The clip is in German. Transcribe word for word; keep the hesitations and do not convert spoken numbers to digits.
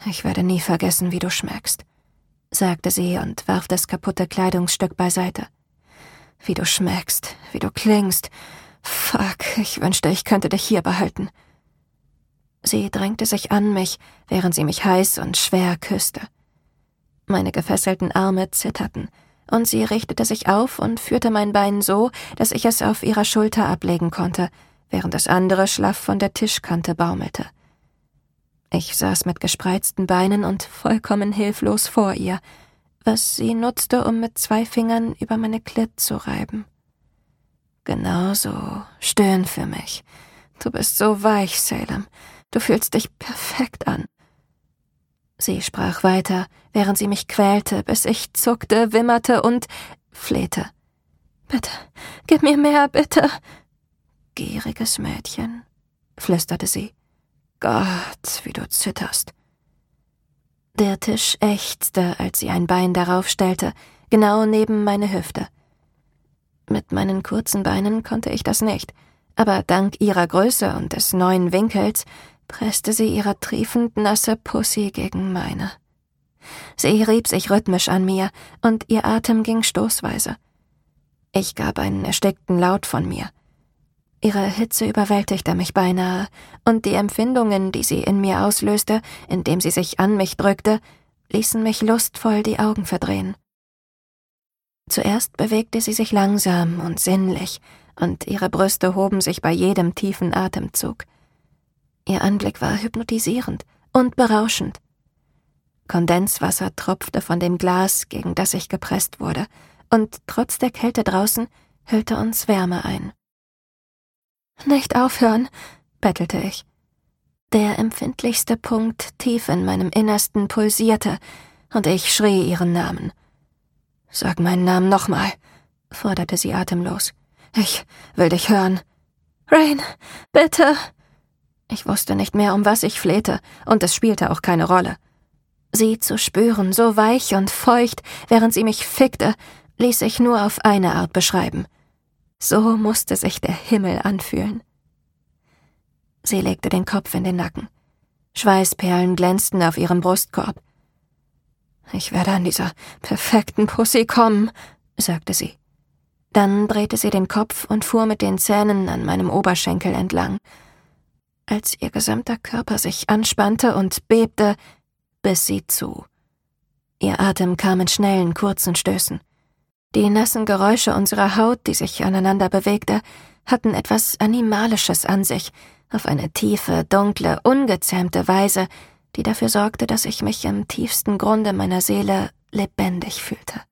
»Ich werde nie vergessen, wie du schmeckst«, sagte sie und warf das kaputte Kleidungsstück beiseite. »Wie du schmeckst, wie du klingst. Fuck, ich wünschte, ich könnte dich hier behalten.« Sie drängte sich an mich, während sie mich heiß und schwer küsste. Meine gefesselten Arme zitterten, und sie richtete sich auf und führte mein Bein so, dass ich es auf ihrer Schulter ablegen konnte, während das andere schlaff von der Tischkante baumelte. Ich saß mit gespreizten Beinen und vollkommen hilflos vor ihr, was sie nutzte, um mit zwei Fingern über meine Klit zu reiben. »Genau so, stöhn für mich. Du bist so weich, Salem. Du fühlst dich perfekt an.« Sie sprach weiter, während sie mich quälte, bis ich zuckte, wimmerte und flehte. »Bitte, gib mir mehr, bitte!« »Gieriges Mädchen«, flüsterte sie. »Gott, wie du zitterst.« Der Tisch ächzte, als sie ein Bein darauf stellte, genau neben meine Hüfte. Mit meinen kurzen Beinen konnte ich das nicht, aber dank ihrer Größe und des neuen Winkels presste sie ihre triefend nasse Pussy gegen meine. Sie rieb sich rhythmisch an mir, und ihr Atem ging stoßweise. Ich gab einen erstickten Laut von mir. Ihre Hitze überwältigte mich beinahe, und die Empfindungen, die sie in mir auslöste, indem sie sich an mich drückte, ließen mich lustvoll die Augen verdrehen. Zuerst bewegte sie sich langsam und sinnlich, und ihre Brüste hoben sich bei jedem tiefen Atemzug. Ihr Anblick war hypnotisierend und berauschend. Kondenswasser tropfte von dem Glas, gegen das ich gepresst wurde, und trotz der Kälte draußen hüllte uns Wärme ein. »Nicht aufhören«, bettelte ich. Der empfindlichste Punkt tief in meinem Innersten pulsierte, und ich schrie ihren Namen. »Sag meinen Namen nochmal«, forderte sie atemlos. »Ich will dich hören.« »Rain, bitte!« Ich wusste nicht mehr, um was ich flehte, und es spielte auch keine Rolle. Sie zu spüren, so weich und feucht, während sie mich fickte, ließ sich nur auf eine Art beschreiben. So musste sich der Himmel anfühlen. Sie legte den Kopf in den Nacken. Schweißperlen glänzten auf ihrem Brustkorb. »Ich werde an dieser perfekten Pussy kommen«, sagte sie. Dann drehte sie den Kopf und fuhr mit den Zähnen an meinem Oberschenkel entlang. Als ihr gesamter Körper sich anspannte und bebte, biss sie zu. Ihr Atem kam in schnellen, kurzen Stößen. Die nassen Geräusche unserer Haut, die sich aneinander bewegte, hatten etwas Animalisches an sich, auf eine tiefe, dunkle, ungezähmte Weise, die dafür sorgte, dass ich mich im tiefsten Grunde meiner Seele lebendig fühlte.